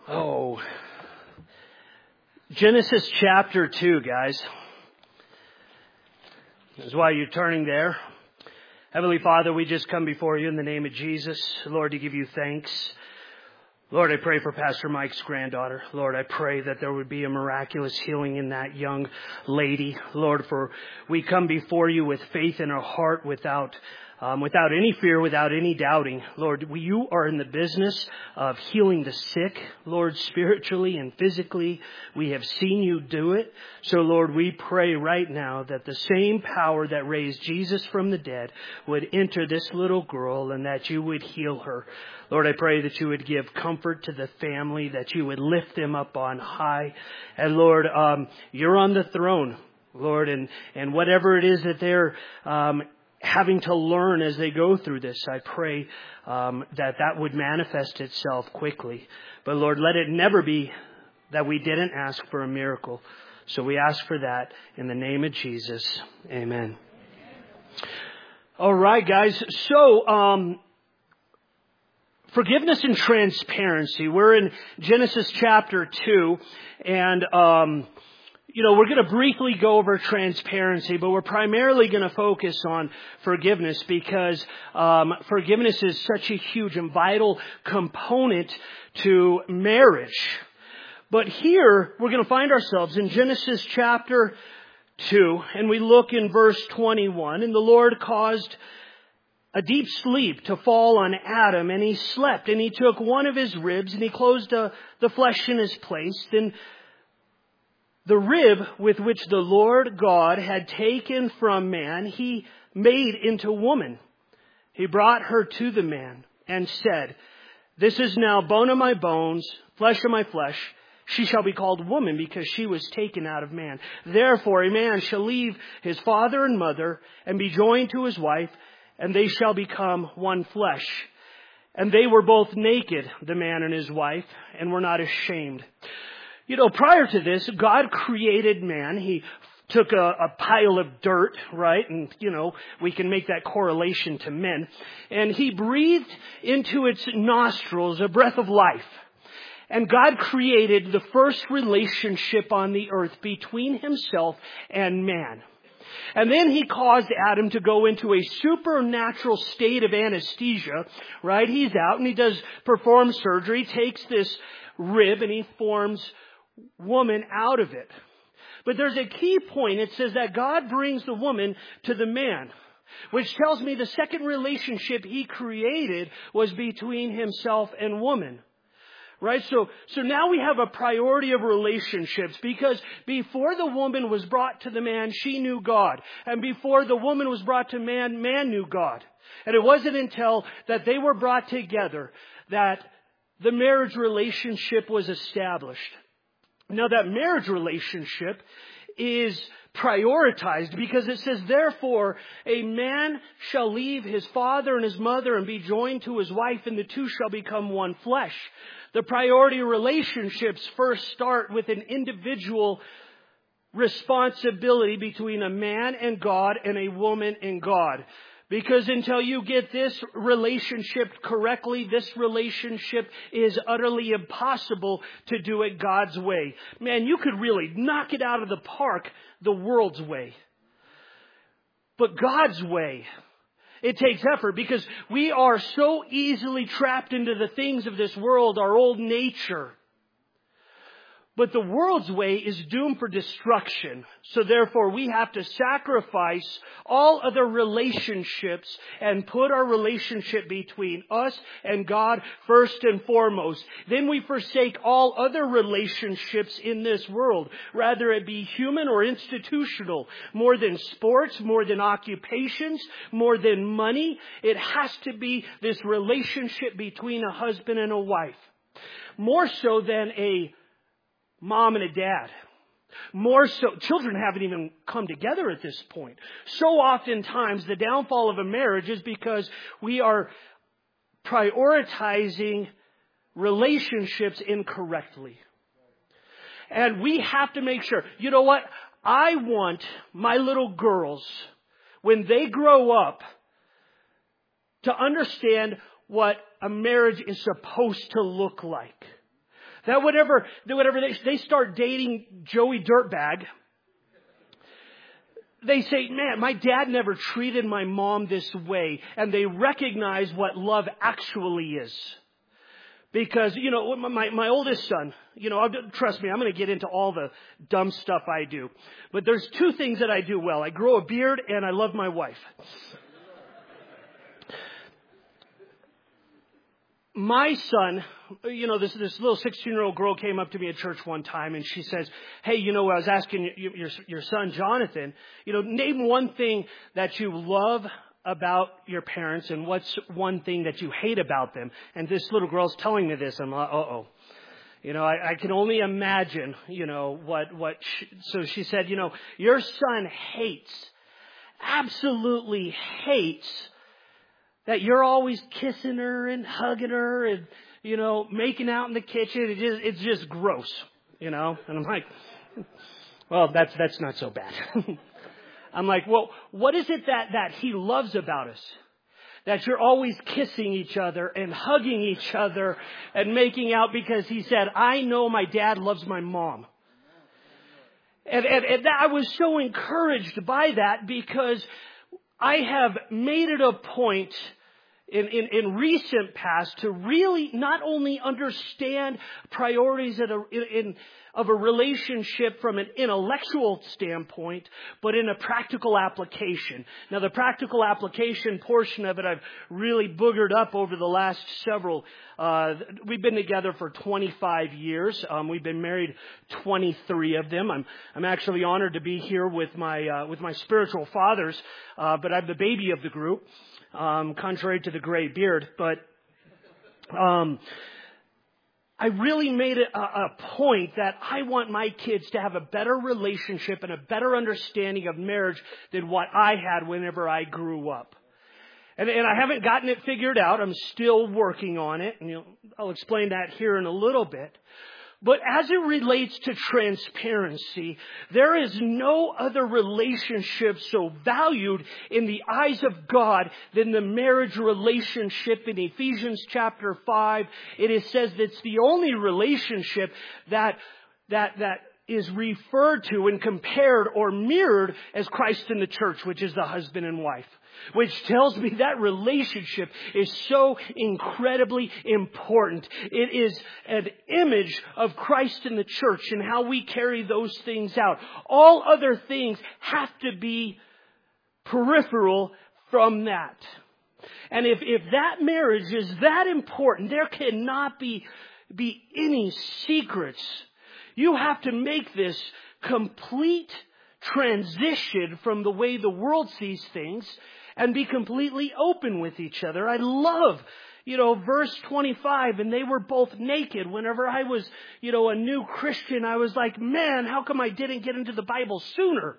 Oh, Genesis chapter 2, guys. This is why you're turning there. Heavenly Father, we just come before you in the name of Jesus, Lord, to give you thanks. Lord, I pray for Pastor Mike's granddaughter. Lord, I pray that there would be a miraculous healing in that young lady. Lord, for we come before you with faith in our heart without any fear, without any doubting. Lord, you are in the business of healing the sick, Lord, spiritually and physically. We have seen you do it. So, Lord, we pray right now that the same power that raised Jesus from the dead would enter this little girl and that you would heal her. Lord, I pray that you would give comfort to the family, that you would lift them up on high. And Lord, you're on the throne, Lord, and whatever it is that they're having to learn as they go through this, I pray that would manifest itself quickly. But Lord, let it never be that we didn't ask for a miracle. So we ask for that in the name of Jesus. Amen. All right, guys. So, forgiveness and transparency. We're in Genesis chapter 2, and we're going to briefly go over transparency, but we're primarily going to focus on forgiveness because forgiveness is such a huge and vital component to marriage. But here, we're going to find ourselves in Genesis chapter 2, and we look in verse 21, and the Lord caused a deep sleep to fall on Adam, and he slept, and he took one of his ribs, and he closed the flesh in his place. Then the rib with which the Lord God had taken from man, he made into woman. He brought her to the man and said, "This is now bone of my bones, flesh of my flesh. She shall be called woman because she was taken out of man. Therefore a man shall leave his father and mother and be joined to his wife, and they shall become one flesh. And they were both naked, the man and his wife, and were not ashamed." Prior to this, God created man. He took a pile of dirt, right? And, we can make that correlation to men. And he breathed into its nostrils a breath of life. And God created the first relationship on the earth between himself and man. And then he caused Adam to go into a supernatural state of anesthesia, right? He's out and he does perform surgery, takes this rib and he forms woman out of it. But there's a key point. It says that God brings the woman to the man, which tells me the second relationship he created was between himself and woman. Right? So now we have a priority of relationships because before the woman was brought to the man, she knew God. And before the woman was brought to man, man knew God. And it wasn't until that they were brought together that the marriage relationship was established. Now that marriage relationship is prioritized because it says, "Therefore a man shall leave his father and his mother and be joined to his wife, and the two shall become one flesh." The priority relationships first start with an individual responsibility between a man and God and a woman and God. Because until you get this relationship correctly, this relationship is utterly impossible to do it God's way. Man, you could really knock it out of the park the world's way. But God's way, it takes effort because we are so easily trapped into the things of this world, our old nature. But the world's way is doomed for destruction. So therefore we have to sacrifice all other relationships and put our relationship between us and God first and foremost. Then we forsake all other relationships in this world, rather it be human or institutional, more than sports, more than occupations, more than money. It has to be this relationship between a husband and a wife. More so than a mom and a dad. More so, children haven't even come together at this point. So oftentimes the downfall of a marriage is because we are prioritizing relationships incorrectly. And we have to make sure, you know what? I want my little girls, when they grow up, to understand what a marriage is supposed to look like. That whenever they start dating Joey Dirtbag, they say, man, my dad never treated my mom this way. And they recognize what love actually is. Because, my oldest son, trust me, I'm going to get into all the dumb stuff I do. But there's two things that I do well. I grow a beard and I love my wife. My son, this little 16-year-old girl came up to me at church one time and she says, hey, I was asking your son, Jonathan, name one thing that you love about your parents and what's one thing that you hate about them. And this little girl's telling me this. I'm like, uh-oh. I can only imagine, so she said, your son absolutely hates that you're always kissing her and hugging her and, making out in the kitchen. It's just gross, And I'm like, well, that's not so bad. I'm like, well, what is it that he loves about us? That you're always kissing each other and hugging each other and making out, because he said, I know my dad loves my mom. And I was so encouraged by that, because I have made it a point in recent past to really not only understand priorities of a relationship from an intellectual standpoint, but in a practical application. Now, the practical application portion of it, I've really boogered up over the last several. We've been together for 25 years. We've been married 23 of them. I'm actually honored to be here with my spiritual fathers, but I'm the baby of the group, contrary to the gray beard. But I really made it a point that I want my kids to have a better relationship and a better understanding of marriage than what I had whenever I grew up. And I haven't gotten it figured out. I'm still working on it. And I'll explain that here in a little bit. But as it relates to transparency, there is no other relationship so valued in the eyes of God than the marriage relationship. In Ephesians chapter 5, it says that it's the only relationship that is referred to and compared or mirrored as Christ in the church, which is the husband and wife. Which tells me that relationship is so incredibly important. It is an image of Christ in the church and how we carry those things out. All other things have to be peripheral from that. And if that marriage is that important, there cannot be any secrets. You have to make this complete transition from the way the world sees things and be completely open with each other. I love, verse 25, and they were both naked. Whenever I was, a new Christian, I was like, man, how come I didn't get into the Bible sooner?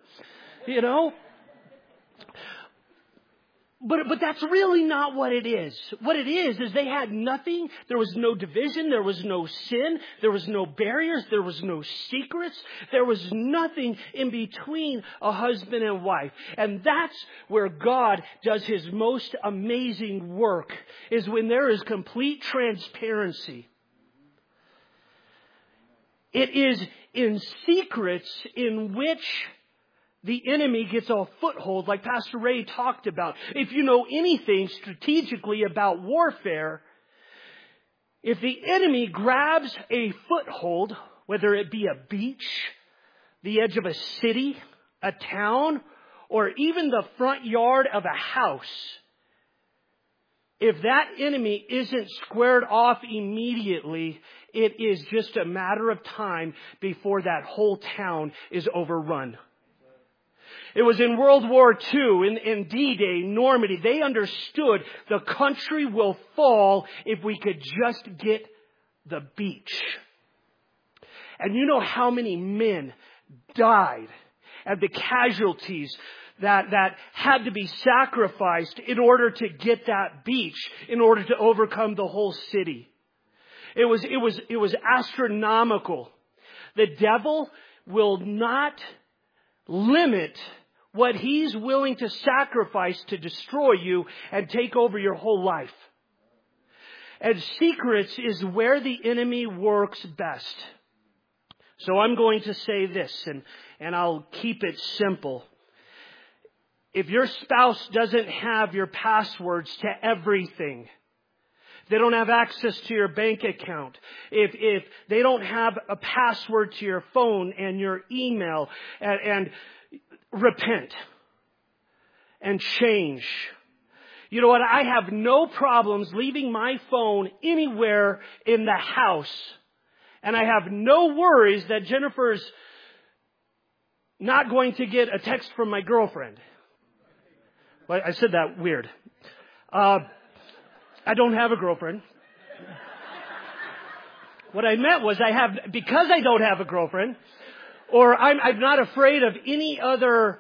But that's really not what it is. What it is they had nothing. There was no division. There was no sin. There was no barriers. There was no secrets. There was nothing in between a husband and wife. And that's where God does His most amazing work, is when there is complete transparency. It is in secrets in which the enemy gets a foothold, like Pastor Ray talked about. If you know anything strategically about warfare, if the enemy grabs a foothold, whether it be a beach, the edge of a city, a town, or even the front yard of a house, if that enemy isn't squared off immediately, it is just a matter of time before that whole town is overrun. It was in World War II, in D-Day, Normandy. They understood the country will fall if we could just get the beach. And you know how many men died and the casualties that had to be sacrificed in order to get that beach, in order to overcome the whole city. It was astronomical. The devil will not limit what he's willing to sacrifice to destroy you and take over your whole life. And secrets is where the enemy works best. So I'm going to say this, and I'll keep it simple. If your spouse doesn't have your passwords to everything, they don't have access to your bank account, if they don't have a password to your phone and your email, and repent and change. You know what? I have no problems leaving my phone anywhere in the house. And I have no worries that Jennifer's not going to get a text from my girlfriend. Well, I said that weird. I don't have a girlfriend. What I meant was because I don't have a girlfriend, or I'm not afraid of any other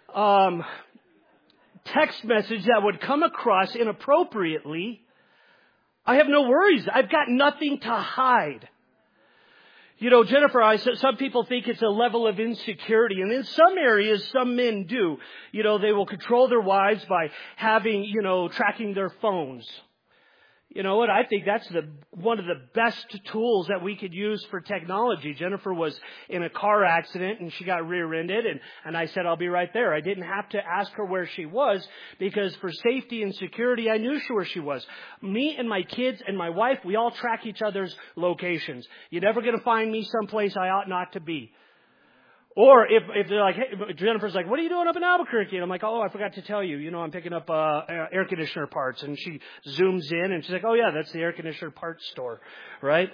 text message that would come across inappropriately, I have no worries. I've got nothing to hide. You know, Jennifer, some people think it's a level of insecurity. And in some areas, some men do. You know, they will control their wives by having, tracking their phones. You know what? I think that's one of the best tools that we could use for technology. Jennifer was in a car accident and she got rear-ended, and I said, I'll be right there. I didn't have to ask her where she was because for safety and security, I knew where she was. Me and my kids and my wife, we all track each other's locations. You're never going to find me someplace I ought not to be. Or if they're like, hey, Jennifer's like, what are you doing up in Albuquerque? And I'm like, oh, I forgot to tell you. I'm picking up air conditioner parts. And she zooms in and she's like, oh, yeah, that's the air conditioner parts store, right?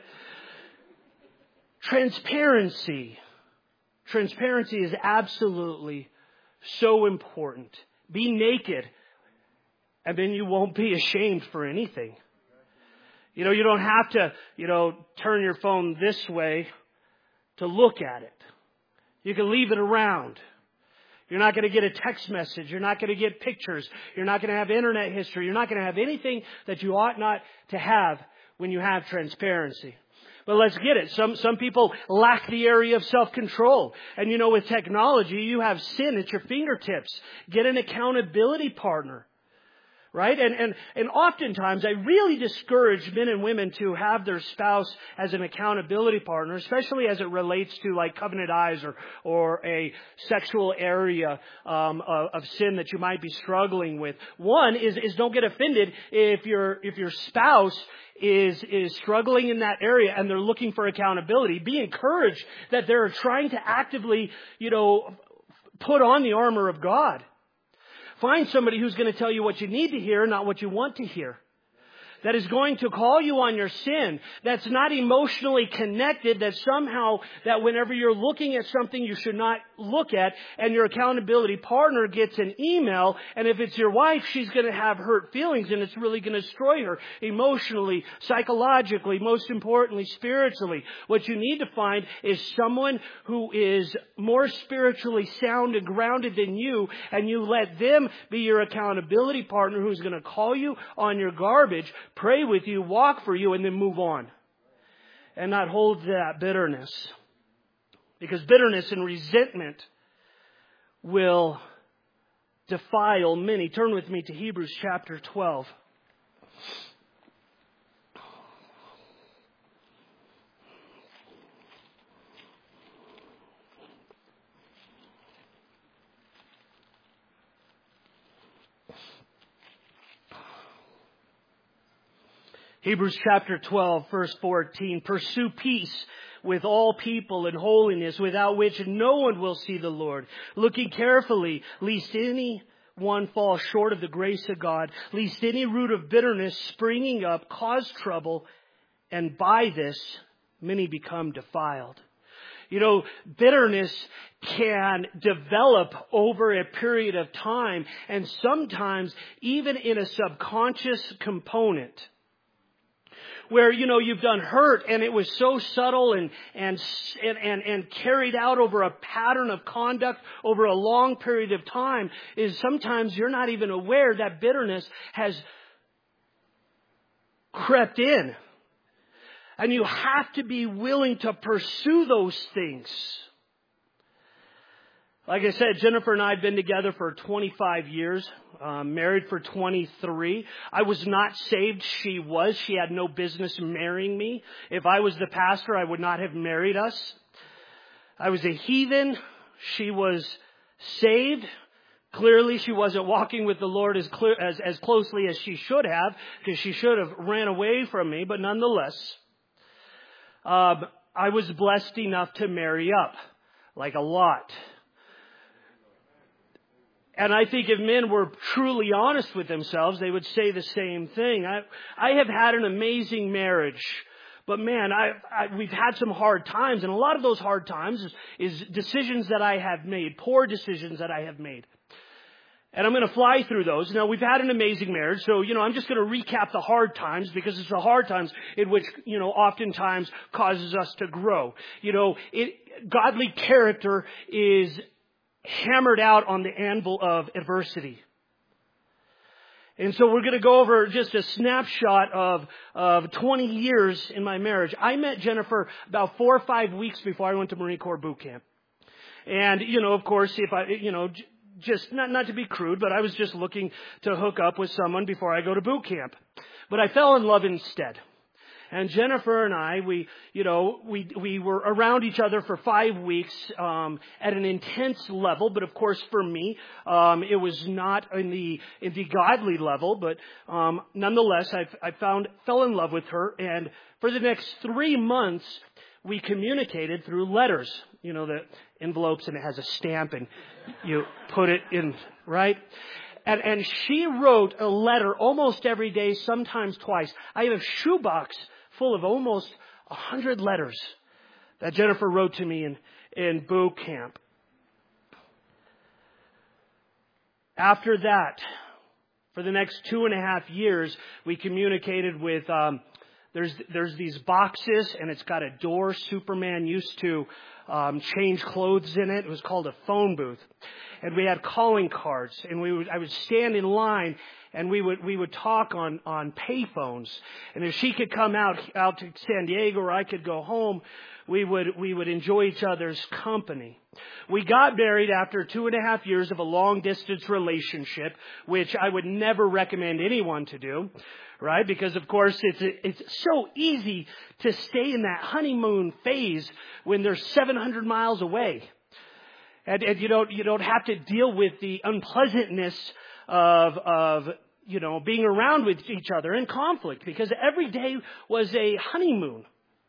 Transparency. Transparency is absolutely so important. Be naked, and then you won't be ashamed for anything. You don't have to, turn your phone this way to look at it. You can leave it around. You're not going to get a text message. You're not going to get pictures. You're not going to have internet history. You're not going to have anything that you ought not to have when you have transparency. But let's get it. Some people lack the area of self-control. And with technology, you have sin at your fingertips. Get an accountability partner. Right? And oftentimes I really discourage men and women to have their spouse as an accountability partner, especially as it relates to like covenant eyes or a sexual area of sin that you might be struggling with. One is don't get offended if your spouse is struggling in that area and they're looking for accountability. Be encouraged that they're trying to actively, put on the armor of God. Find somebody who's going to tell you what you need to hear, not what you want to hear. That is going to call you on your sin. That's not emotionally connected. That somehow, that whenever you're looking at something you should not look at, and your accountability partner gets an email, and if it's your wife, she's going to have hurt feelings, and it's really going to destroy her emotionally, psychologically, most importantly, spiritually. What you need to find is someone who is more spiritually sound and grounded than you, and you let them be your accountability partner who's going to call you on your garbage, pray with you, walk for you, and then move on. And not hold that bitterness. Because bitterness and resentment will defile many. Turn with me to Hebrews chapter 12. Hebrews chapter 12, verse 14. Pursue peace with all people and holiness, without which no one will see the Lord. Looking carefully, lest any one fall short of the grace of God, lest any root of bitterness springing up cause trouble, and by this many become defiled. Bitterness can develop over a period of time, and sometimes even in a subconscious component. Where, you've done hurt and it was so subtle and carried out over a pattern of conduct over a long period of time, is sometimes you're not even aware that bitterness has crept in. And you have to be willing to pursue those things. Like I said, Jennifer and I have been together for 25 years, married for 23. I was not saved. She was. She had no business marrying me. If I was the pastor, I would not have married us. I was a heathen. She was saved. Clearly, she wasn't walking with the Lord as closely as she should have, because she should have ran away from me. But nonetheless, I was blessed enough to marry up, like a lot. And I think if men were truly honest with themselves, they would say the same thing. I have had an amazing marriage. But man, we've had some hard times. And a lot of those hard times is decisions that I have made, poor decisions that I have made. And I'm going to fly through those. Now, we've had an amazing marriage. So, I'm just going to recap the hard times, because it's the hard times in which, oftentimes causes us to grow. Godly character is hammered out on the anvil of adversity. And so we're going to go over just a snapshot of 20 years in my marriage. I met Jennifer about 4 or 5 weeks before I went to Marine Corps boot camp. And, of course, if I, just not to be crude, but I was just looking to hook up with someone before I go to boot camp. But I fell in love instead. And Jennifer and I, we were around each other for 5 weeks at an intense level. But of course, for me, it was not in the godly level. But nonetheless, I fell in love with her. And for the next 3 months, we communicated through letters. The envelopes, and it has a stamp, and you put it in, right? And she wrote a letter almost every day, sometimes twice. I have a shoebox full of almost 100 letters that Jennifer wrote to me in boot camp. After that, for the next 2.5 years, we communicated with, there's these boxes, and it's got a door. Superman used to change clothes in it. It was called a phone booth. And we had calling cards, and I would stand in line, and we would talk on payphones. And if she could come out to San Diego, or I could go home, we would enjoy each other's company. We got married after 2.5 years of a long distance relationship, which I would never recommend anyone to do, right? Because of course it's so easy to stay in that honeymoon phase when they're 700 miles away. And you don't have to deal with the unpleasantness of being around with each other in conflict, because every day was a honeymoon.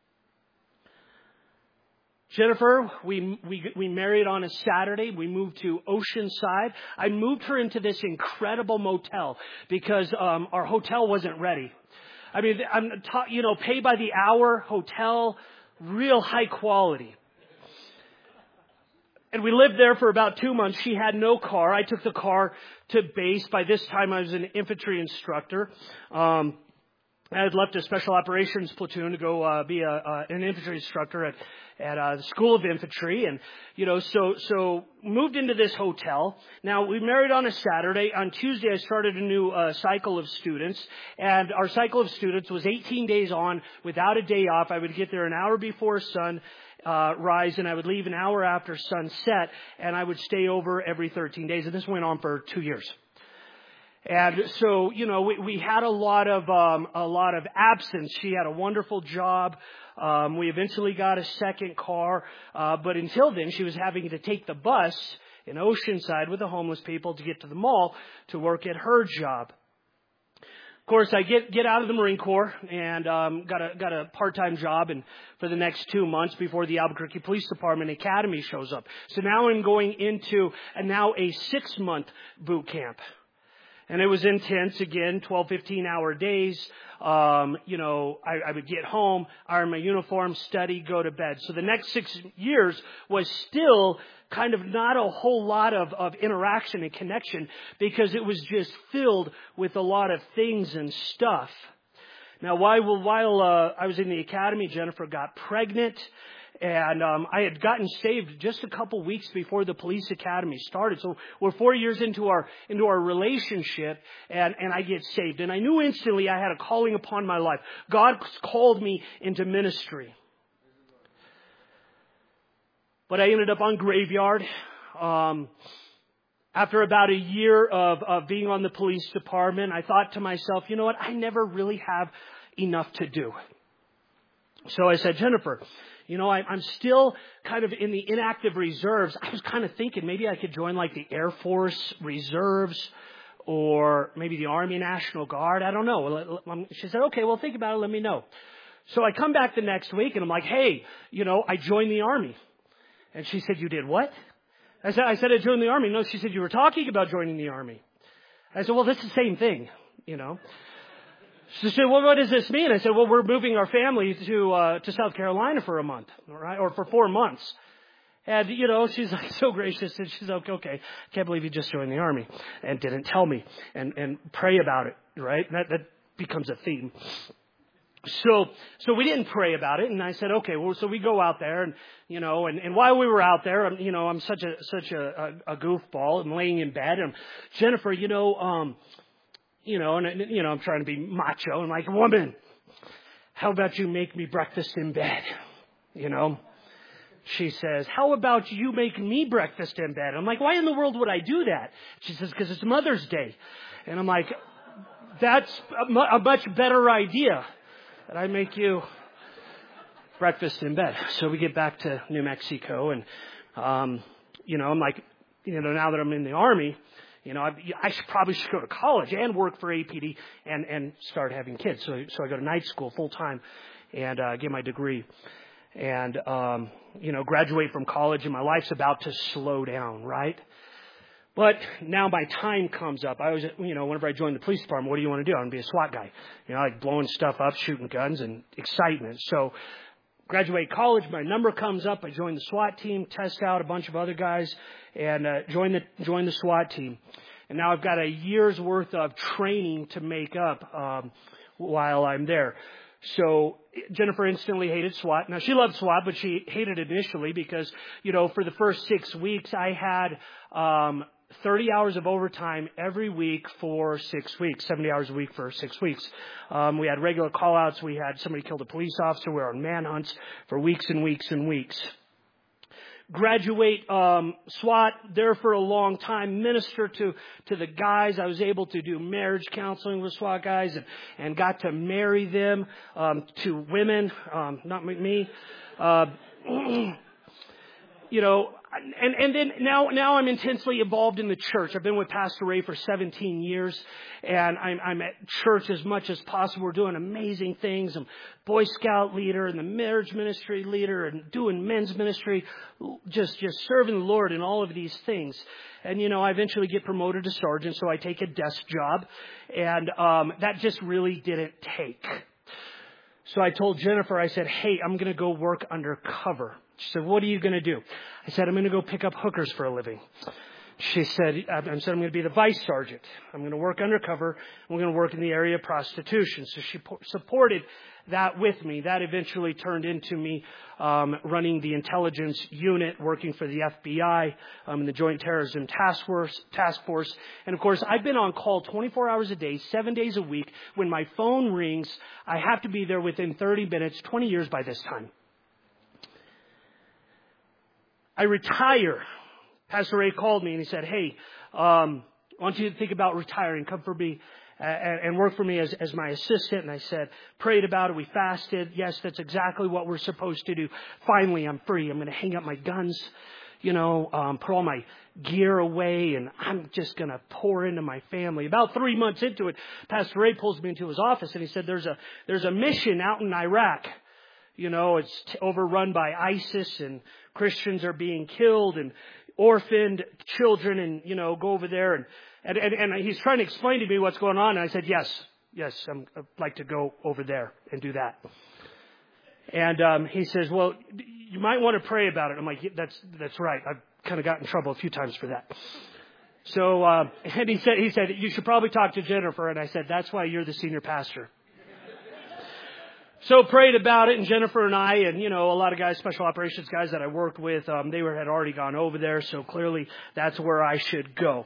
Jennifer, we married on a Saturday. We moved to Oceanside. I moved her into this incredible motel because our hotel wasn't ready. I mean, pay by the hour hotel, real high quality. And we lived there for about 2 months. She had no car. I took the car to base. By this time, I was an infantry instructor. I had left a special operations platoon to go be an infantry instructor at the School of Infantry, and so moved into this hotel. Now, we married on a Saturday. On Tuesday, I started a new cycle of students, and our cycle of students was 18 days on without a day off. I would get there an hour before sunrise, and I would leave an hour after sunset, and I would stay over every 13 days, and this went on for 2 years. And so, we had a lot of absence. She had a wonderful job. We eventually got a second car. But until then, she was having to take the bus in Oceanside with the homeless people to get to the mall to work at her job. Of course, I get out of the Marine Corps and got a part-time job and for the next 2 months before the Albuquerque Police Department Academy shows up. So now I'm going into a 6-month boot camp. And it was intense, again, 12, 15-hour days. I would get home, iron my uniform, study, go to bed. So the next 6 years was still kind of not a whole lot of interaction and connection, because it was just filled with a lot of things and stuff. Now, while I was in the academy, Jennifer got pregnant. And I had gotten saved just a couple weeks before the police academy started. So we're 4 years into our relationship, and I get saved. And I knew instantly I had a calling upon my life. God called me into ministry. But I ended up on Graveyard. After about a year of being on the police department, I thought to myself, you know what? I never really have enough to do. So I said, Jennifer, you know, I'm still kind of in the inactive reserves. I was kind of thinking maybe I could join like the Air Force Reserves or maybe the Army National Guard. I don't know. She said, okay, well, think about it. Let me know. So I come back the next week and I'm like, hey, you know, I joined the Army. And she said, you did what? I said I joined the Army. No, she said, you were talking about joining the Army. I said, well, that's the same thing, you know. She said, well, what does this mean? I said, well, we're moving our family to South Carolina for a month, all right, or for 4 months. And, you know, she's like so gracious, and she's like, okay, can't believe you just joined the Army and didn't tell me and pray about it, right? That becomes a theme. So we didn't pray about it, and I said, okay, well, so we go out there, and, you know, and while we were out there, you know, I'm such a goofball. I'm laying in bed, and Jennifer, you know, I'm trying to be macho, and like, woman, how about you make me breakfast in bed, you know? She says, how about you make me breakfast in bed? I'm like, why in the world would I do that? She says, because it's Mother's Day. And I'm like, that's a much better idea. And I make you breakfast in bed. So we get back to New Mexico, and, you know, I'm like, you know, now that I'm in the Army, you know, I probably should go to college and work for APD and start having kids. So I go to night school full time and get my degree. And, you know, graduate from college, and my life's about to slow down, right? But now my time comes up. I was, you know, whenever I joined the police department, what do you want to do? I want to be a SWAT guy. You know, like blowing stuff up, shooting guns, and excitement. So graduate college, my number comes up. I join the SWAT team, test out a bunch of other guys, and join the SWAT team. And now I've got a year's worth of training to make up while I'm there. So Jennifer instantly hated SWAT. Now, she loved SWAT, but she hated it initially because, you know, for the first 6 weeks, I had 30 hours of overtime every week for 6 weeks, 70 hours a week for 6 weeks. We had regular call-outs. We had somebody killed a police officer. We were on manhunts for weeks and weeks and weeks. Graduate SWAT there for a long time, minister to the guys. I was able to do marriage counseling with SWAT guys and got to marry them to women, not me. You know, and then now I'm intensely involved in the church. I've been with Pastor Ray for 17 years, and I'm at church as much as possible. We're doing amazing things. I'm Boy Scout leader and the marriage ministry leader and doing men's ministry, just serving the Lord in all of these things. And, you know, I eventually get promoted to sergeant, so I take a desk job, and that just really didn't take. So I told Jennifer, I said, hey, I'm going to go work undercover. She said, what are you going to do? I said, I'm going to go pick up hookers for a living. She said, I'm going to be the vice sergeant. I'm going to work undercover. I'm going to work in the area of prostitution. So she supported that with me. That eventually turned into me running the intelligence unit, working for the FBI in the Joint Terrorism Task Force. And, of course, I've been on call 24 hours a day, 7 days a week. When my phone rings, I have to be there within 30 minutes, 20 years by this time. I retire. Pastor Ray called me and he said, hey, I want you to think about retiring. Come for me and work for me as my assistant. And I said, prayed about it. We fasted. Yes, that's exactly what we're supposed to do. Finally, I'm free. I'm going to hang up my guns, you know, put all my gear away, and I'm just going to pour into my family. About 3 months into it, Pastor Ray pulls me into his office and he said, there's a mission out in Iraq. You know, it's overrun by ISIS, and Christians are being killed, and orphaned children, and, you know, go over there. And he's trying to explain to me what's going on. And I said, yes, I'd like to go over there and do that. And he says, well, you might want to pray about it. I'm like, that's right. I've kind of got in trouble a few times for that. So, and he said, you should probably talk to Jennifer. And I said, that's why you're the senior pastor. So prayed about it, and Jennifer and I, and, you know, a lot of guys, special operations guys that I worked with, had already gone over there, so clearly that's where I should go.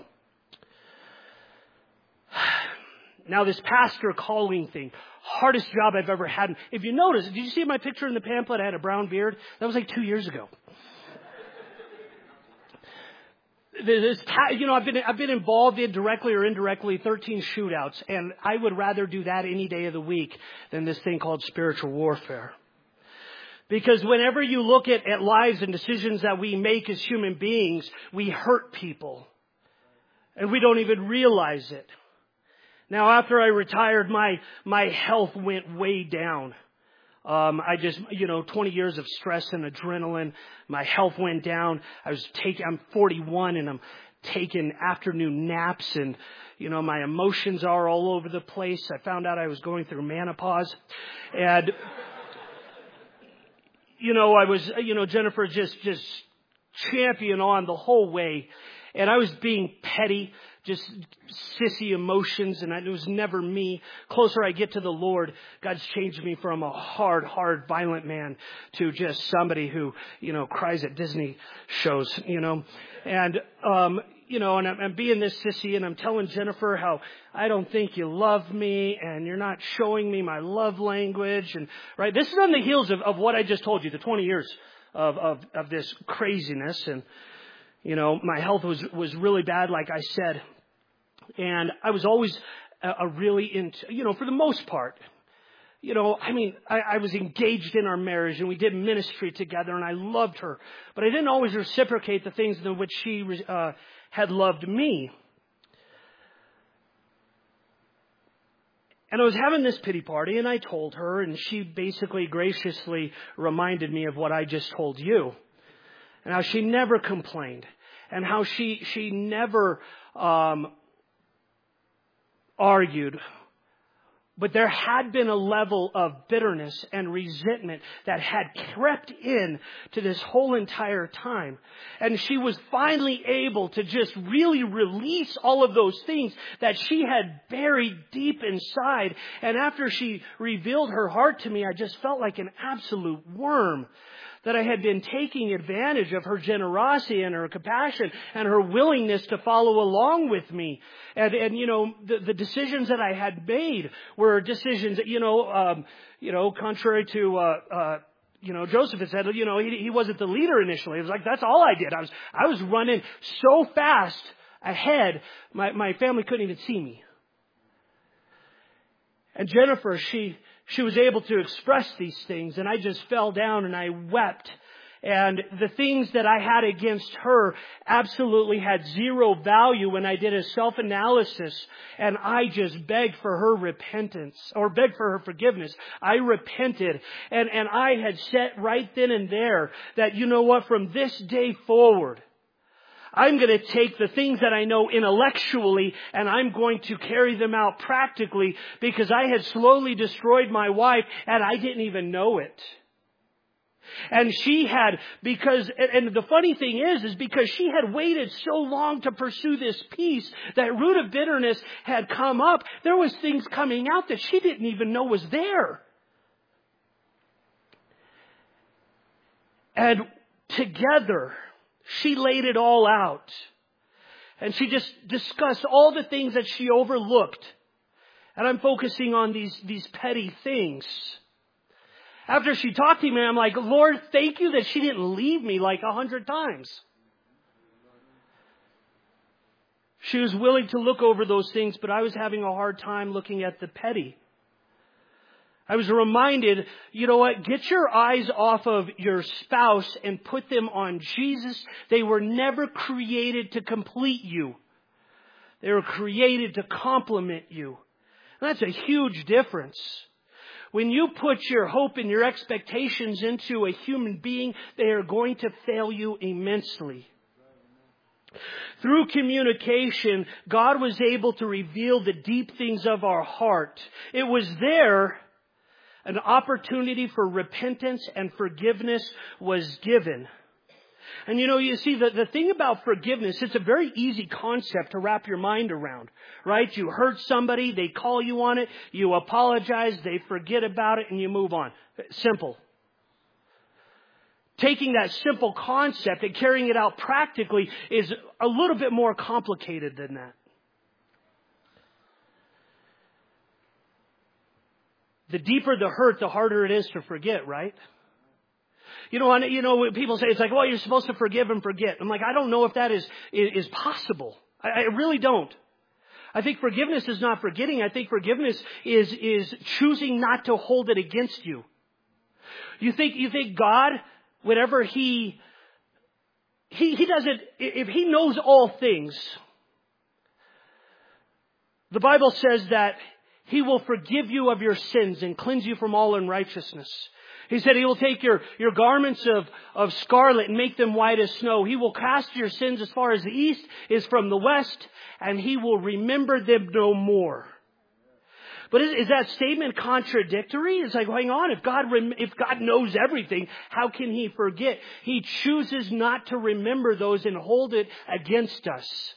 Now, this pastor calling thing, hardest job I've ever had. If you notice, did you see my picture in the pamphlet? I had a brown beard. That was like 2 years ago. I've been involved in directly or indirectly 13 shootouts, and I would rather do that any day of the week than this thing called spiritual warfare. Because whenever you look at lives and decisions that we make as human beings, we hurt people. And we don't even realize it. Now, after I retired, my health went way down. 20 years of stress and adrenaline. My health went down. I'm 41 and I'm taking afternoon naps, and, my emotions are all over the place. I found out I was going through menopause, and, I was, Jennifer just champion on the whole way. And I was being petty, just sissy emotions, and it was never me. Closer I get to the Lord, God's changed me from a hard, violent man to just somebody who, cries at Disney shows, And, and I'm being this sissy, and I'm telling Jennifer how I don't think you love me, and you're not showing me my love language. And right, this is on the heels of what I just told you, the 20 years of this craziness. And, my health was really bad, like I said. And I was always really into, for the most part, I was engaged in our marriage, and we did ministry together, and I loved her. But I didn't always reciprocate the things in which she had loved me. And I was having this pity party, and I told her, and she basically graciously reminded me of what I just told you. And how she never complained. And how she never argued. But there had been a level of bitterness and resentment that had crept in to this whole entire time. And she was finally able to just really release all of those things that she had buried deep inside. And after she revealed her heart to me, I just felt like an absolute worm. That I had been taking advantage of her generosity and her compassion and her willingness to follow along with me. And the decisions that I had made were decisions that, contrary to, Joseph had said, he wasn't the leader initially. It was like, that's all I did. I was running so fast ahead, my family couldn't even see me. And Jennifer, she was able to express these things, and I just fell down and I wept. And the things that I had against her absolutely had zero value when I did a self-analysis, and I just begged for her repentance, or begged for her forgiveness. I repented, and I had set right then and there that, from this day forward, I'm going to take the things that I know intellectually, and I'm going to carry them out practically, because I had slowly destroyed my wife and I didn't even know it. And she had, and the funny thing is because she had waited so long to pursue this peace, that root of bitterness had come up. There was things coming out that she didn't even know was there. And together, she laid it all out. And she just discussed all the things that she overlooked. And I'm focusing on these petty things. After she talked to me, I'm like, Lord, thank you that she didn't leave me like 100 times. She was willing to look over those things, but I was having a hard time looking at the petty. I was reminded, you know what, get your eyes off of your spouse and put them on Jesus. They were never created to complete you. They were created to complement you. And that's a huge difference. When you put your hope and your expectations into a human being, they are going to fail you immensely. Through communication, God was able to reveal the deep things of our heart. It was there. An opportunity for repentance and forgiveness was given. And you see, the thing about forgiveness, it's a very easy concept to wrap your mind around, right? You hurt somebody, they call you on it, you apologize, they forget about it, and you move on. Simple. Taking that simple concept and carrying it out practically is a little bit more complicated than that. The deeper the hurt, the harder it is to forget, right? When people say it's like, well, you're supposed to forgive and forget. I'm like, I don't know if that is possible. I really don't. I think forgiveness is not forgetting. I think forgiveness is choosing not to hold it against you. You think God, whatever He doesn't, if He knows all things, the Bible says that He will forgive you of your sins and cleanse you from all unrighteousness. He said He will take your garments of scarlet and make them white as snow. He will cast your sins as far as the east is from the west, and He will remember them no more. But is that statement contradictory? It's like, hang on, if God knows everything, how can He forget? He chooses not to remember those and hold it against us.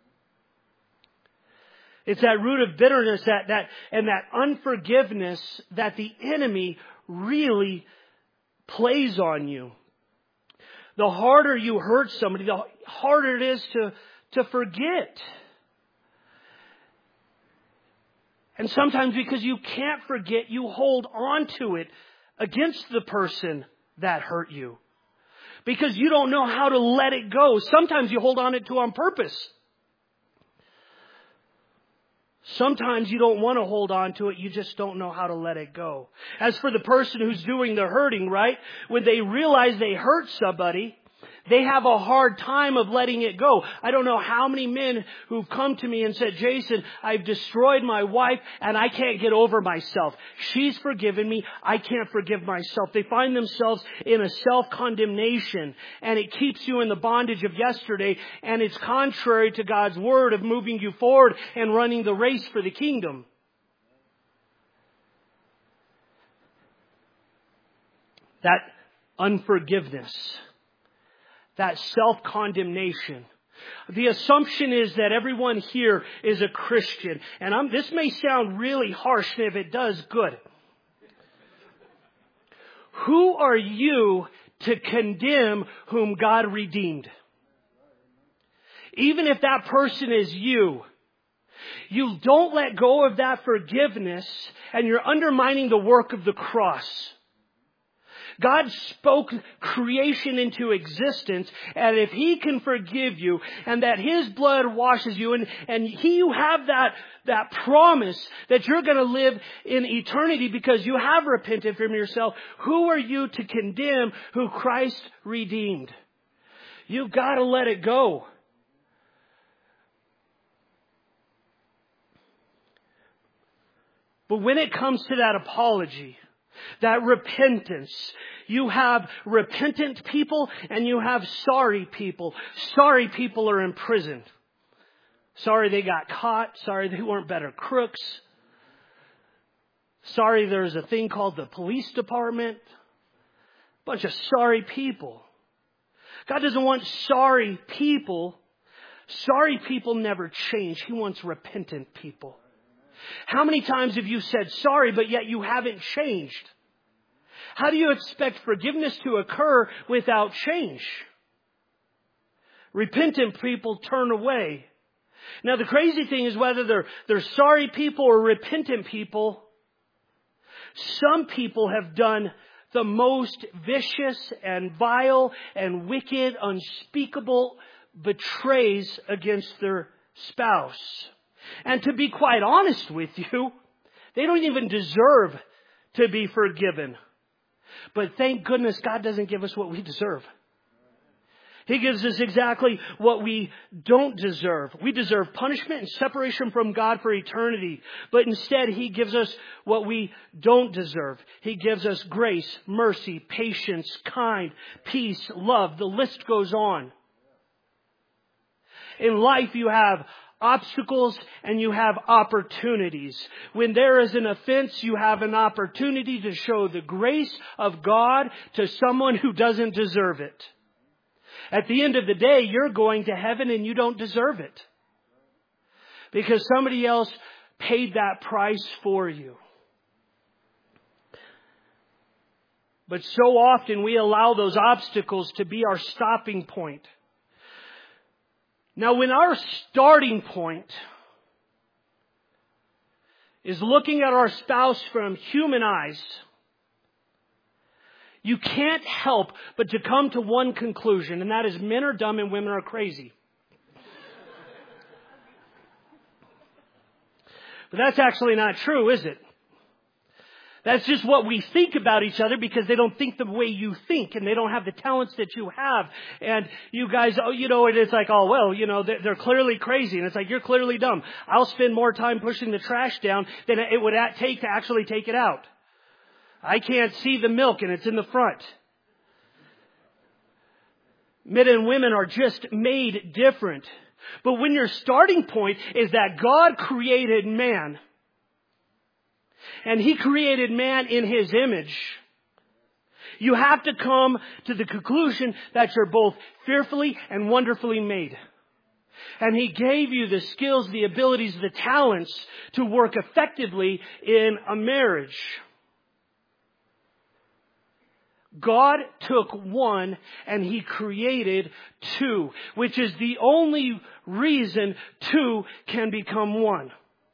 It's that root of bitterness and that unforgiveness that the enemy really plays on you. The harder you hurt somebody, the harder it is to forget. And sometimes because you can't forget, you hold on to it against the person that hurt you. Because you don't know how to let it go. Sometimes you hold on to it on purpose. Sometimes you don't want to hold on to it. You just don't know how to let it go. As for the person who's doing the hurting, right? When they realize they hurt somebody, they have a hard time of letting it go. I don't know how many men who've come to me and said, Jason, I've destroyed my wife and I can't get over myself. She's forgiven me. I can't forgive myself. They find themselves in a self-condemnation, and it keeps you in the bondage of yesterday, and it's contrary to God's word of moving you forward and running the race for the kingdom. That unforgiveness. That self-condemnation. The assumption is that everyone here is a Christian. And this may sound really harsh, and if it does, good. Who are you to condemn whom God redeemed? Even if that person is you, you don't let go of that forgiveness, and you're undermining the work of the cross. God spoke creation into existence, and if He can forgive you, and that His blood washes you, and you have that promise that you're going to live in eternity because you have repented from yourself, who are you to condemn who Christ redeemed? You've got to let it go. But when it comes to that apology, that repentance, you have repentant people and you have sorry people. Sorry people are in prison. Sorry they got caught. Sorry they weren't better crooks. Sorry there's a thing called the police department. Bunch of sorry people. God doesn't want sorry people. Sorry people never change. He wants repentant people. How many times have you said sorry, but yet you haven't changed? How do you expect forgiveness to occur without change? Repentant people turn away. Now the crazy thing is whether they're sorry people or repentant people, some people have done the most vicious and vile and wicked, unspeakable betrays against their spouse. And to be quite honest with you, they don't even deserve to be forgiven. But thank goodness God doesn't give us what we deserve. He gives us exactly what we don't deserve. We deserve punishment and separation from God for eternity. But instead, He gives us what we don't deserve. He gives us grace, mercy, patience, kind, peace, love. The list goes on. In life, you have obstacles and you have opportunities. When there is an offense, you have an opportunity to show the grace of God to someone who doesn't deserve it. At the end of the day, you're going to heaven and you don't deserve it. Because somebody else paid that price for you. But so often we allow those obstacles to be our stopping point. Now, when our starting point is looking at our spouse from human eyes, you can't help but to come to one conclusion, and that is men are dumb and women are crazy. But that's actually not true, is it? That's just what we think about each other because they don't think the way you think and they don't have the talents that you have. And you guys, it's like, they're clearly crazy. And it's like, you're clearly dumb. I'll spend more time pushing the trash down than it would take to actually take it out. I can't see the milk and it's in the front. Men and women are just made different. But when your starting point is that God created man, and He created man in His image, you have to come to the conclusion that you're both fearfully and wonderfully made. And He gave you the skills, the abilities, the talents to work effectively in a marriage. God took one and He created two, which is the only reason two can become one.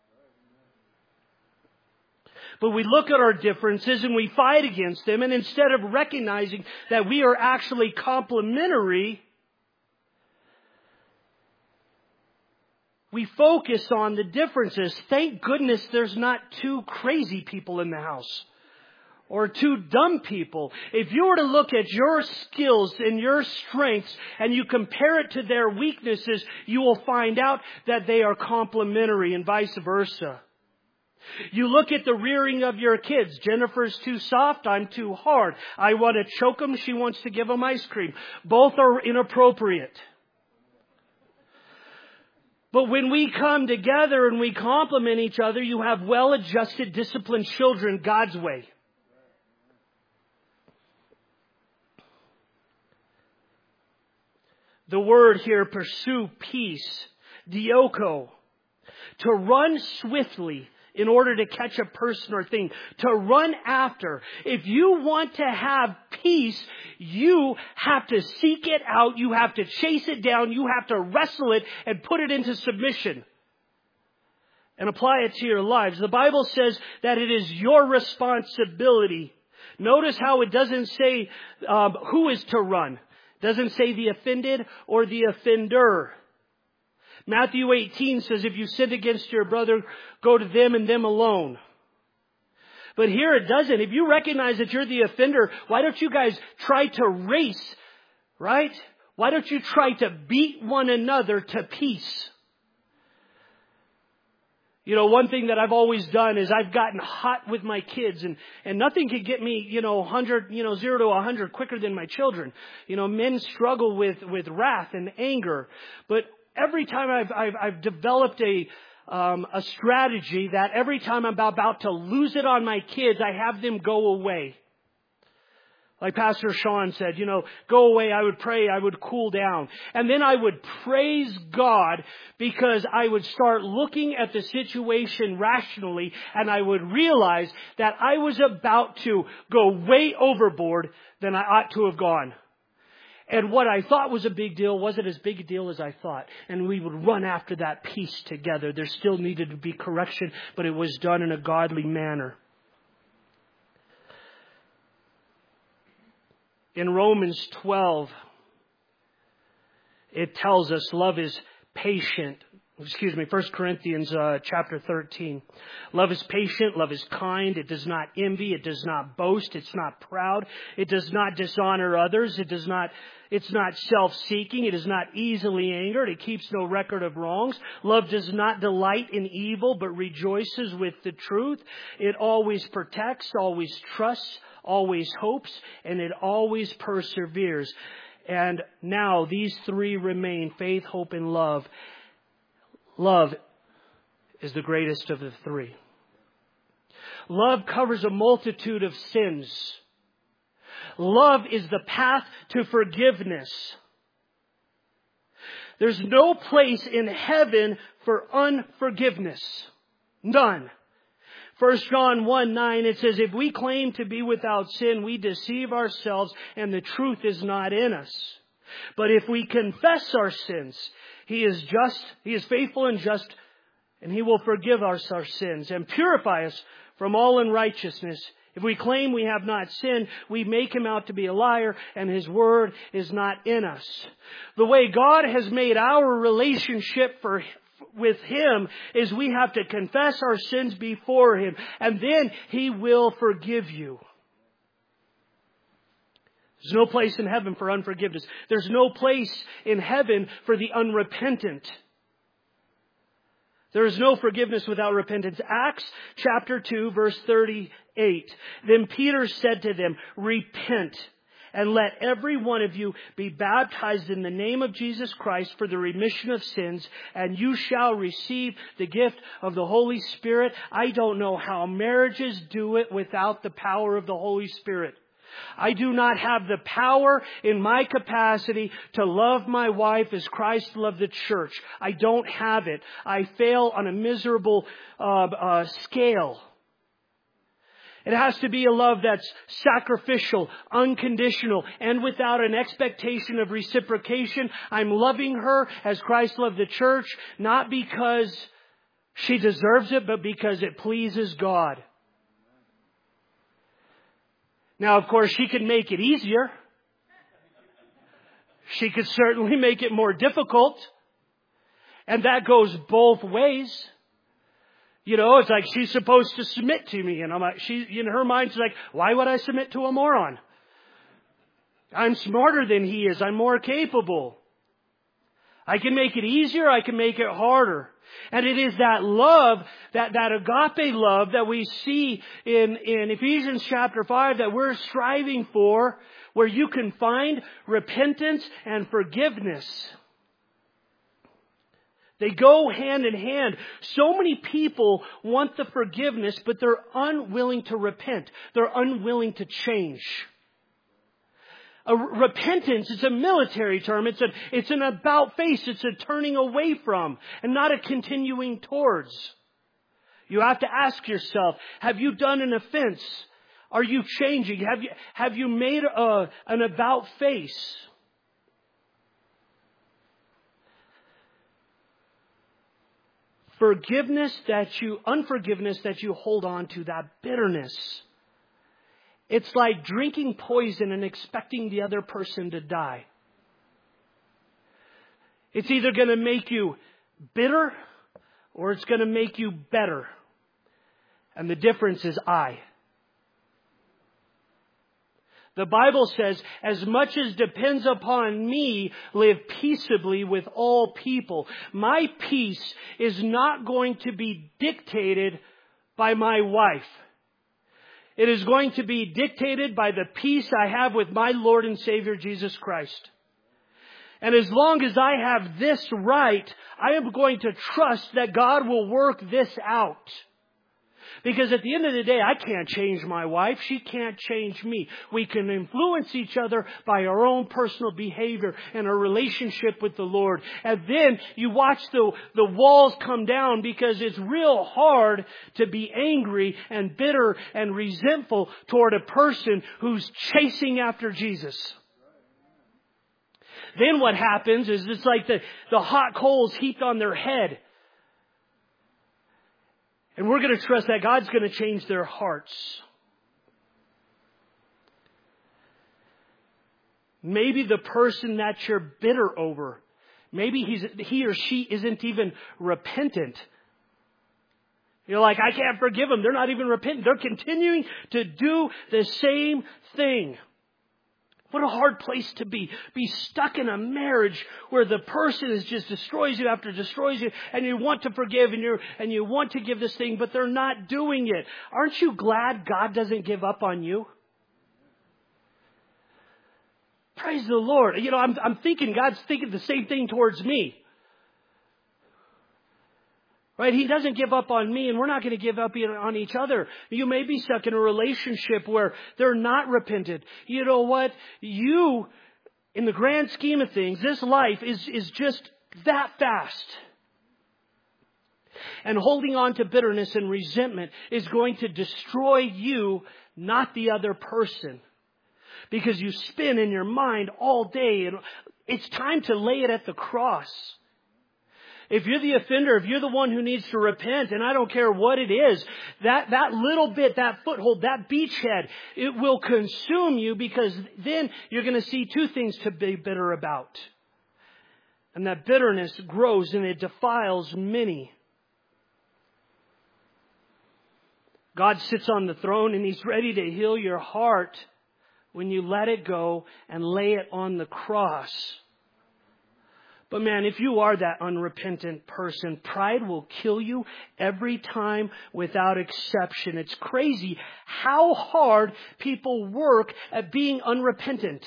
But we look at our differences and we fight against them. And instead of recognizing that we are actually complementary, we focus on the differences. Thank goodness there's not two crazy people in the house or two dumb people. If you were to look at your skills and your strengths and you compare it to their weaknesses, you will find out that they are complementary and vice versa. You look at the rearing of your kids. Jennifer's too soft. I'm too hard. I want to choke them. She wants to give them ice cream. Both are inappropriate. But when we come together and we complement each other, you have well-adjusted, disciplined children God's way. The word here, pursue peace, dioko, to run swiftly in order to catch a person or thing, to run after. If you want to have peace, you have to seek it out. You have to chase it down. You have to wrestle it and put it into submission and apply it to your lives. The Bible says that it is your responsibility. Notice how it doesn't say who is to run. It doesn't say the offended or the offender. Matthew 18 says, if you sin against your brother, go to them and them alone. But here it doesn't. If you recognize that you're the offender, why don't you guys try to race, right? Why don't you try to beat one another to peace? One thing that I've always done is I've gotten hot with my kids and nothing could get me, 0 to 100 quicker than my children. Men struggle with wrath and anger, but every time I've developed a strategy that every time I'm about to lose it on my kids, I have them go away. Like Pastor Sean said, go away, I would pray, I would cool down. And then I would praise God because I would start looking at the situation rationally and I would realize that I was about to go way overboard than I ought to have gone. And what I thought was a big deal wasn't as big a deal as I thought. And we would run after that peace together. There still needed to be correction, but it was done in a godly manner. In Romans 12, it tells us love is patient. 1 Corinthians chapter 13. Love is patient. Love is kind. It does not envy. It does not boast. It's not proud. It does not dishonor others. It's not self-seeking. It is not easily angered. It keeps no record of wrongs. Love does not delight in evil, but rejoices with the truth. It always protects, always trusts, always hopes, and it always perseveres. And now these three remain: faith, hope, and love. Love is the greatest of the three. Love covers a multitude of sins. Love is the path to forgiveness. There's no place in heaven for unforgiveness. None. 1 John 1:9, it says, if we claim to be without sin, we deceive ourselves and the truth is not in us. But if we confess our sins, He is faithful and just, and He will forgive us our sins and purify us from all unrighteousness. If we claim we have not sinned, we make Him out to be a liar, and His word is not in us. The way God has made our relationship with Him is we have to confess our sins before Him, and then He will forgive you. There's no place in heaven for unforgiveness. There's no place in heaven for the unrepentant. There is no forgiveness without repentance. Acts chapter 2, verse 38. Then Peter said to them, "Repent, and let every one of you be baptized in the name of Jesus Christ for the remission of sins, and you shall receive the gift of the Holy Spirit." I don't know how marriages do it without the power of the Holy Spirit. I do not have the power in my capacity to love my wife as Christ loved the church. I don't have it. I fail on a miserable scale. It has to be a love that's sacrificial, unconditional, and without an expectation of reciprocation. I'm loving her as Christ loved the church, not because she deserves it, but because it pleases God. Now, of course, she could make it easier. She could certainly make it more difficult. And that goes both ways. You know, it's like she's supposed to submit to me. And I'm like, in her mind, she's like, why would I submit to a moron? I'm smarter than he is. I'm more capable. I can make it easier. I can make it harder. And it is that love, that agape love that we see in Ephesians chapter 5 that we're striving for, where you can find repentance and forgiveness. They go hand in hand. So many people want the forgiveness, but they're unwilling to repent. They're unwilling to change. Repentance is a military term. It's an about face. It's a turning away from and not a continuing towards. You have to ask yourself, have you done an offense? Are you changing? Have you made an about face? Unforgiveness that you hold on to, that bitterness. It's like drinking poison and expecting the other person to die. It's either going to make you bitter or it's going to make you better. And the difference is I. The Bible says, as much as depends upon me, live peaceably with all people. My peace is not going to be dictated by my wife. It is going to be dictated by the peace I have with my Lord and Savior Jesus Christ. And as long as I have this right, I am going to trust that God will work this out. Because at the end of the day, I can't change my wife. She can't change me. We can influence each other by our own personal behavior and our relationship with the Lord. And then you watch the walls come down, because it's real hard to be angry and bitter and resentful toward a person who's chasing after Jesus. Then what happens is it's like the hot coals heaped on their head. And we're going to trust that God's going to change their hearts. Maybe the person that you're bitter over, maybe he or she isn't even repentant. You're like, I can't forgive them. They're not even repentant. They're continuing to do the same thing. What a hard place to be. Be stuck in a marriage where the person is just destroys you after destroys you, and you want to forgive and you want to give this thing, but they're not doing it. Aren't you glad God doesn't give up on you? Praise the Lord. You know, I'm thinking God's thinking the same thing towards me. Right? He doesn't give up on me, and we're not going to give up on each other. You may be stuck in a relationship where they're not repentant. You know what? You, in the grand scheme of things, this life is just that fast. And holding on to bitterness and resentment is going to destroy you, not the other person. Because you spin in your mind all day, and it's time to lay it at the cross. If you're the offender, if you're the one who needs to repent, and I don't care what it is, that little bit, that foothold, that beachhead, it will consume you, because then you're going to see two things to be bitter about. And that bitterness grows and it defiles many. God sits on the throne and He's ready to heal your heart when you let it go and lay it on the cross. But man, if you are that unrepentant person, pride will kill you every time without exception. It's crazy how hard people work at being unrepentant.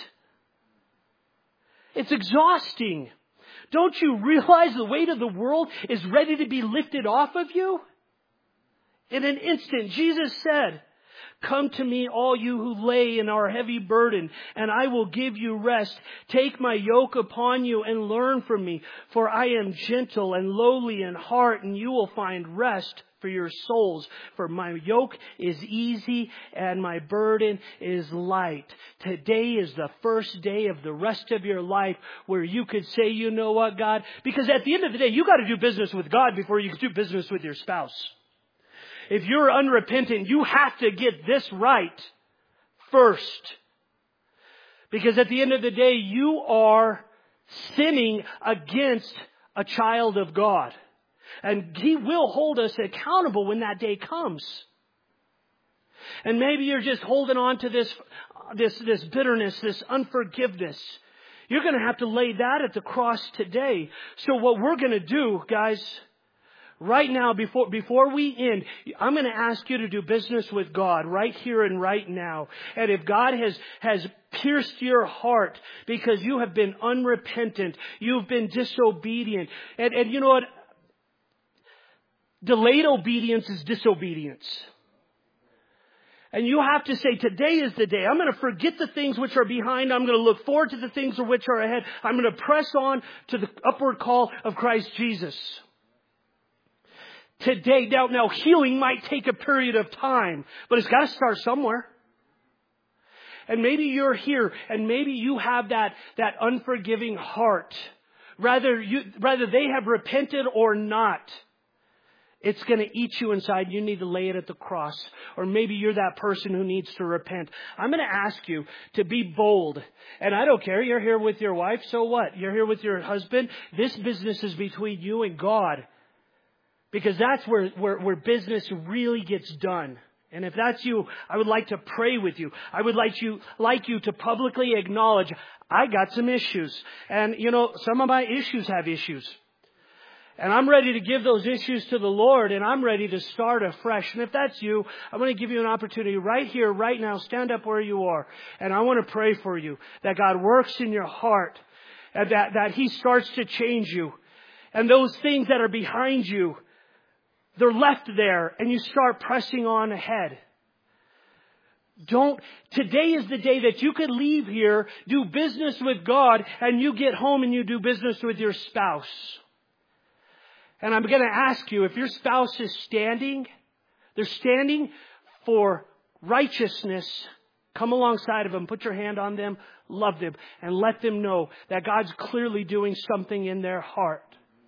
It's exhausting. Don't you realize the weight of the world is ready to be lifted off of you? In an instant, Jesus said, "Come to me, all you who lay and are heavy burdened, and I will give you rest. Take my yoke upon you and learn from me, for I am gentle and lowly in heart, and you will find rest for your souls. For my yoke is easy and my burden is light." Today is the first day of the rest of your life where you could say, "You know what, God?" Because at the end of the day, you got to do business with God before you can do business with your spouse. If you're unrepentant, you have to get this right first. Because at the end of the day, you are sinning against a child of God. And He will hold us accountable when that day comes. And maybe you're just holding on to this bitterness, this unforgiveness. You're going to have to lay that at the cross today. So what we're going to do, guys, right now, before we end, I'm going to ask you to do business with God right here and right now. And if God has pierced your heart because you have been unrepentant, you've been disobedient, and you know what? Delayed obedience is disobedience. And you have to say, today is the day. I'm going to forget the things which are behind. I'm going to look forward to the things which are ahead. I'm going to press on to the upward call of Christ Jesus. Today, now healing might take a period of time, but it's got to start somewhere. And maybe you're here and maybe you have that unforgiving heart. Rather they have repented or not, it's going to eat you inside. You need to lay it at the cross. Or maybe you're that person who needs to repent. I'm going to ask you to be bold. And I don't care. You're here with your wife. So what? You're here with your husband. This business is between you and God. Because that's where business really gets done. And if that's you, I would like to pray with you. I would like you to publicly acknowledge, I got some issues. And you know, some of my issues have issues. And I'm ready to give those issues to the Lord, and I'm ready to start afresh. And if that's you, I want to give you an opportunity right here, right now. Stand up where you are. And I want to pray for you that God works in your heart and that He starts to change you. And those things that are behind you, they're left there, and you start pressing on ahead. Today is the day that you could leave here, do business with God, and you get home and you do business with your spouse. And I'm going to ask you, if your spouse is standing, they're standing for righteousness, come alongside of them, put your hand on them, love them, and let them know that God's clearly doing something in their heart.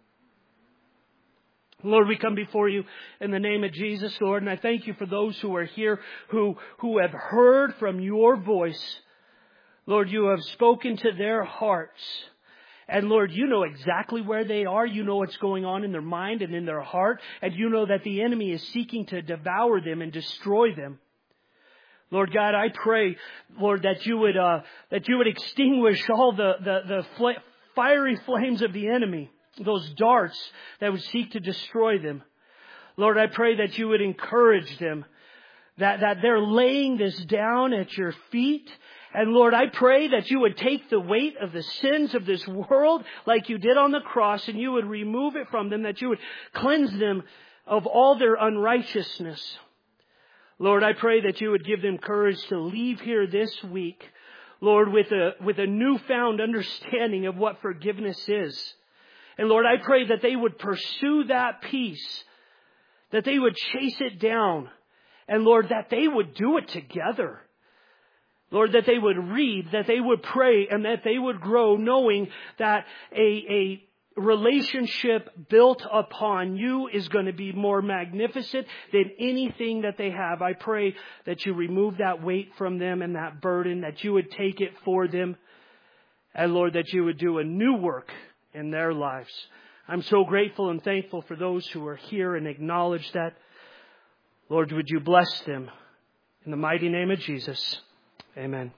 Lord, we come before you in the name of Jesus, Lord, and I thank you for those who are here who have heard from your voice. Lord, you have spoken to their hearts. And Lord, you know exactly where they are. You know what's going on in their mind and in their heart. And you know that the enemy is seeking to devour them and destroy them. Lord God, I pray, Lord, that you would extinguish all the fiery flames of the enemy. Those darts that would seek to destroy them. Lord, I pray that you would encourage them, that they're laying this down at your feet. And Lord, I pray that you would take the weight of the sins of this world like you did on the cross, and you would remove it from them, that you would cleanse them of all their unrighteousness. Lord, I pray that you would give them courage to leave here this week, Lord, with a newfound understanding of what forgiveness is. And Lord, I pray that they would pursue that peace, that they would chase it down, and Lord, that they would do it together. Lord, that they would read, that they would pray, and that they would grow knowing that a relationship built upon you is going to be more magnificent than anything that they have. I pray that you remove that weight from them and that burden, that you would take it for them. And Lord, that you would do a new work in their lives. I'm so grateful and thankful for those who are here and acknowledge that. Lord, would you bless them in the mighty name of Jesus. Amen.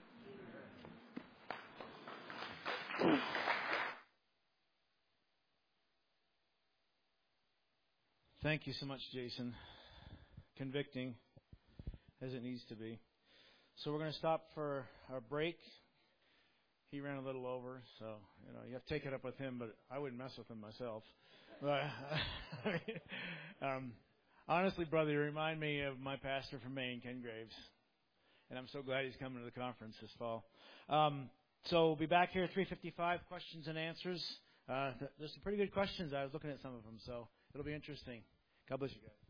Thank you so much, Jason. Convicting as it needs to be. So we're going to stop for our break. He ran a little over, so you have to take it up with him, but I wouldn't mess with him myself. But honestly, brother, you remind me of my pastor from Maine, Ken Graves, and I'm so glad he's coming to the conference this fall. So we'll be back here at 3:55, questions and answers. There's some pretty good questions. I was looking at some of them, so it'll be interesting. God bless you guys.